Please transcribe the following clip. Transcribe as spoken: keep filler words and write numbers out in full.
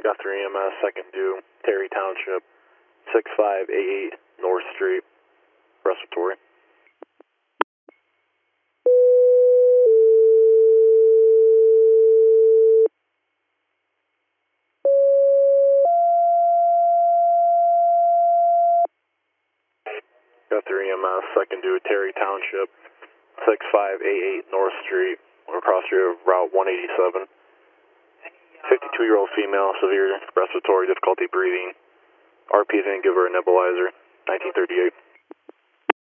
Guthrie E M S, second due, Terry Township, six five eight eight North Street, respiratory. Guthrie E M S, second due, Terry Township, six five eight eight North Street, across your Route one eighty-seven. fifty-two-year-old female, severe respiratory difficulty breathing. R P is in, give her a nebulizer, nineteen thirty-eight.